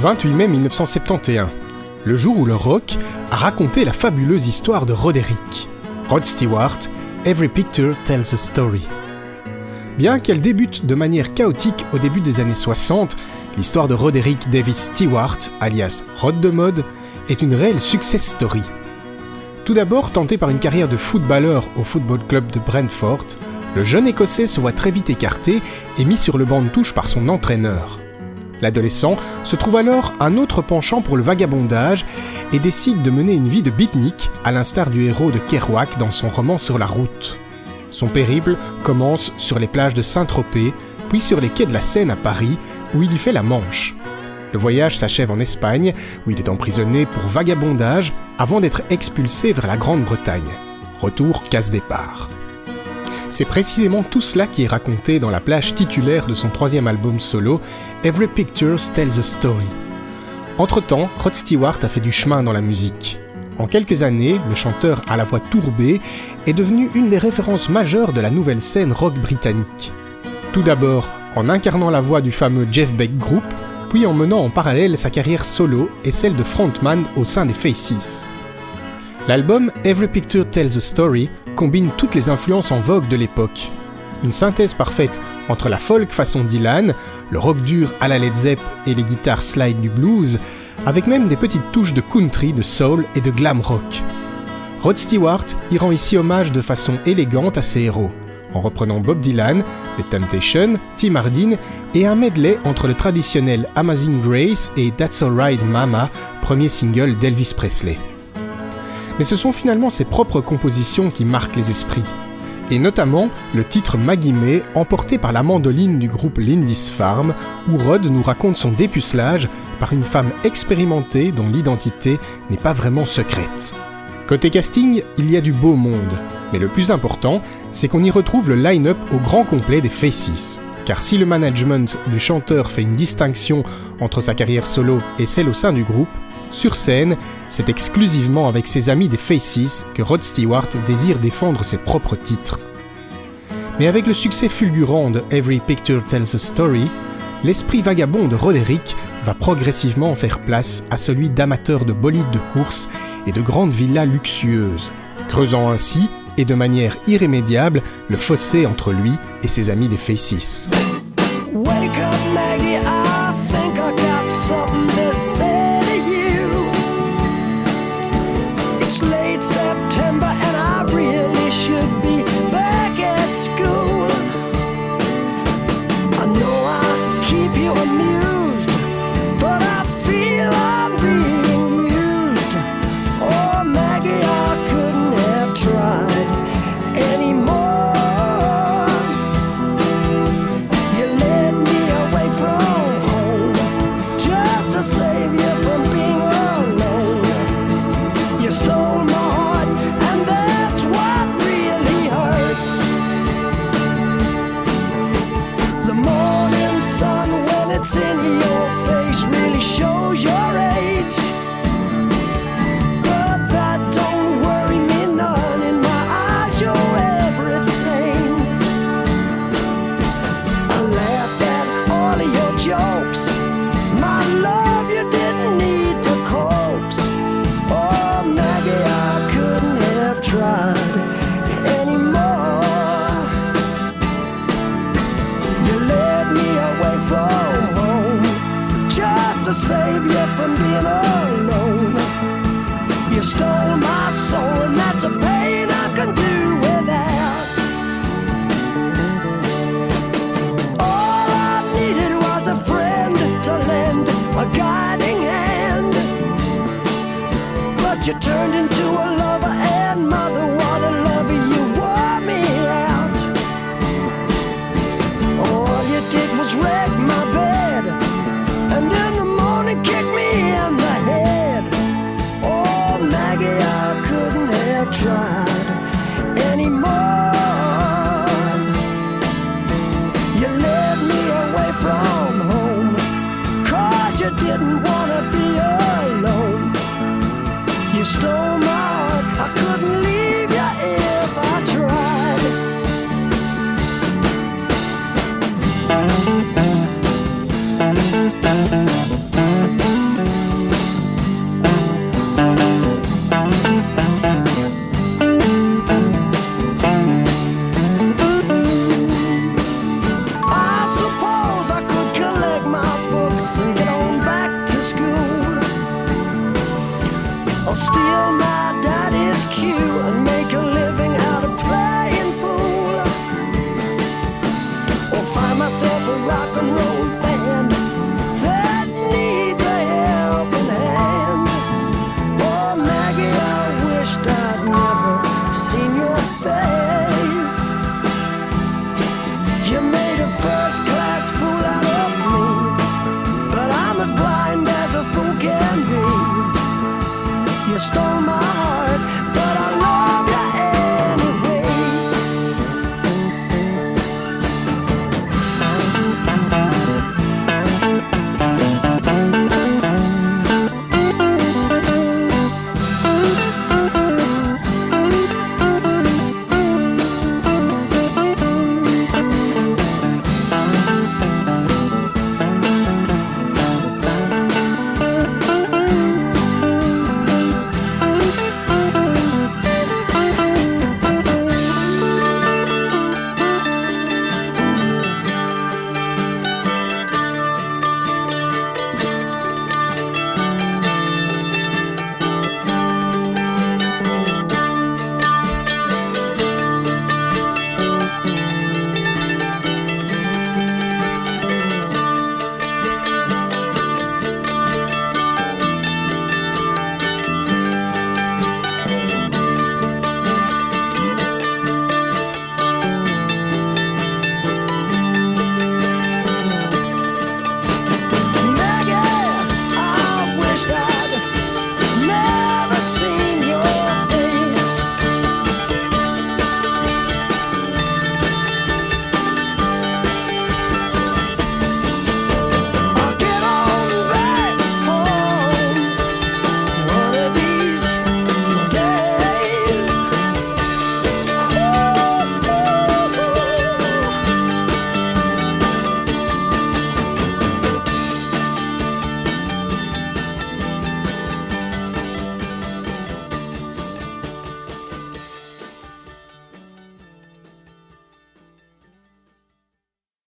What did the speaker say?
28 mai 1971, le jour où le rock a raconté la fabuleuse histoire de Roderick. Rod Stewart, Every Picture Tells a Story. Bien qu'elle débute de manière chaotique au début des années 60, l'histoire de Roderick Davis Stewart, alias Rod de Mode, est une réelle success story. Tout d'abord tenté par une carrière de footballeur au Football Club de Brentford, le jeune Écossais se voit très vite écarté et mis sur le banc de touche par son entraîneur. L'adolescent se trouve alors un autre penchant pour le vagabondage et décide de mener une vie de beatnik, à l'instar du héros de Kerouac dans son roman Sur la route. Son périple commence sur les plages de Saint-Tropez, puis sur les quais de la Seine à Paris, où il y fait la Manche. Le voyage s'achève en Espagne, où il est emprisonné pour vagabondage, avant d'être expulsé vers la Grande-Bretagne. Retour casse-départ. C'est précisément tout cela qui est raconté dans la plage titulaire de son 3e album solo, Every Picture Tells a Story. Entre-temps, Rod Stewart a fait du chemin dans la musique. En quelques années, le chanteur à la voix tourbée est devenu une des références majeures de la nouvelle scène rock britannique. Tout d'abord en incarnant la voix du fameux Jeff Beck Group, puis en menant en parallèle sa carrière solo et celle de frontman au sein des Faces. L'album Every Picture Tells a Story combine toutes les influences en vogue de l'époque. Une synthèse parfaite entre la folk façon Dylan, le rock dur à la Led Zepp et les guitares slide du blues, avec même des petites touches de country, de soul et de glam rock. Rod Stewart y rend ici hommage de façon élégante à ses héros, en reprenant Bob Dylan, les Temptations, Tim Hardin et un medley entre le traditionnel Amazing Grace et That's Alright Mama, premier single d'Elvis Presley. Mais ce sont finalement ses propres compositions qui marquent les esprits, et notamment le titre Maggie May, emporté par la mandoline du groupe Lindisfarne, où Rod nous raconte son dépucelage par une femme expérimentée dont l'identité n'est pas vraiment secrète. Côté casting, il y a du beau monde, mais le plus important, c'est qu'on y retrouve le line-up au grand complet des Faces. Car si le management du chanteur fait une distinction entre sa carrière solo et celle au sein du groupe, sur scène, c'est exclusivement avec ses amis des Faces que Rod Stewart désire défendre ses propres titres. Mais avec le succès fulgurant de Every Picture Tells a Story, l'esprit vagabond de Roderick va progressivement faire place à celui d'amateurs de bolides de course et de grandes villas luxueuses, creusant ainsi, et de manière irrémédiable, le fossé entre lui et ses amis des Faces. Wake up, Maggie, I think I got something to say to you. It's late September and I really should be back at school. I know I keep you amused, but I feel I'm being used. Oh, Maggie, I couldn't have tried anymore. You led me away from home just to save you from being alone. You stole my heart and that's what really hurts. The morning sun when it's in your face really shows your age. But that don't worry me none, in my eyes you're everything. I laughed at all of your jokes, my love you didn't need to coax. Oh Maggie, I couldn't have tried anymore. You led me away from home just to save you from being alone. You stole my soul and that's a pain I can do without. All I needed was a friend to lend a guiding hand, but you turned into a lover and mother. What a lover, you wore me out. All you did was wreck my bed and in the morning kick me in the rock and roll band that needs a helping hand. Oh, Maggie, I wished I'd never seen your face. You made a first-class fool out of me, but I'm as blind as a fool can be. You stole